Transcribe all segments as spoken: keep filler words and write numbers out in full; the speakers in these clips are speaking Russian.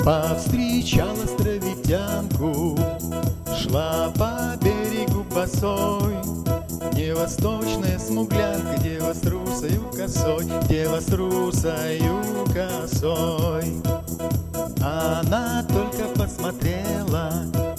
Повстречала островитянку, шла по берегу босой. Дева восточная смуглянка, дева с русою косой, дева с русою косой. Она только посмотрела,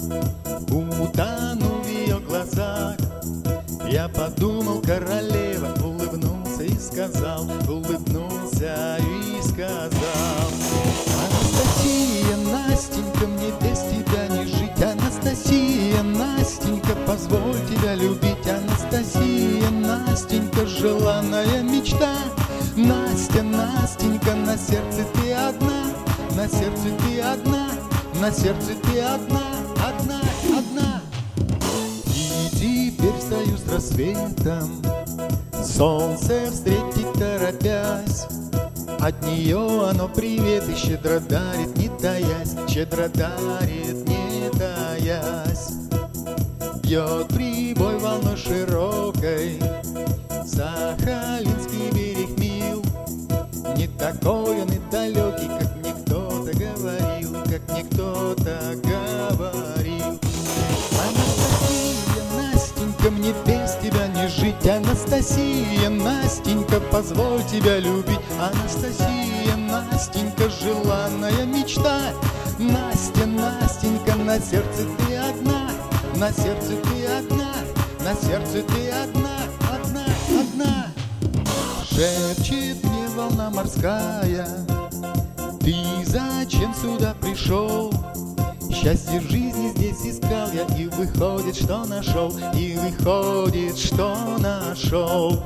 утонул в ее глазах. Я подумал, королева, улыбнулся и сказал, улыбнулся и сказал: Анастасия, Настенька, мне без тебя не жить. Анастасия, Настенька, позволь тебя любить. Анастасия, Настенька, желанная мечта. Настя, Настенька, на сердце ты одна, на сердце ты одна, на сердце ты одна, одна, одна. И теперь встаю с рассветом, солнце встретить торопясь. От нее оно привет и щедро дарит, не таясь, щедро дарит, не таясь. Бьет прибой волной широкой, Сахалинский берег мил. Не такой он и далекий, как мне кто-то говорил, как мне кто-то говорил. Анастасия, Настенька, мне без тебя не жить. Анастасия, Настенька, позволь тебя любить. Анастасия, Настенька, желанная мечта. Настя, Настенька, на сердце ты одна, на сердце ты одна, на сердце ты одна, одна, одна. Шепчет мне волна морская: ты зачем сюда пришел? Счастье в жизни здесь искал я, и выходит, что нашел, и выходит, что нашел.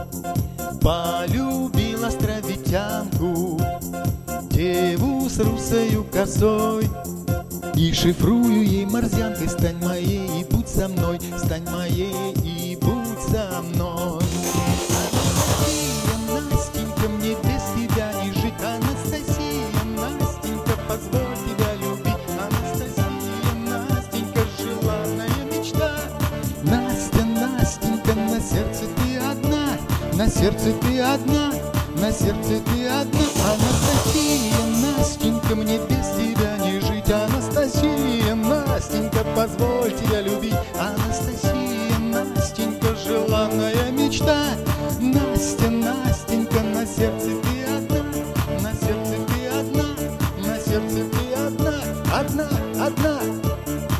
Полюбил островитянку, деву с русою косой, и шифрую ей морзянкой: стань моей и будь со мной, стань моей и будь со мной. Анастасия, Настенька, мне без тебя не жить. Анастасия, Настенька, позволь тебя любить. Анастасия, Настенька, желанная мечта. Настя, Настенька, на сердце ты одна, на сердце ты одна, на сердце ты одна. Анастасия, Настенька, мне без тебя не жить. Анастасия, Настенька, позволь тебя любить. Анастасия, Настенька, желанная мечта. Настя, Настенька, на сердце ты одна, на сердце ты одна, на сердце ты одна, одна, одна.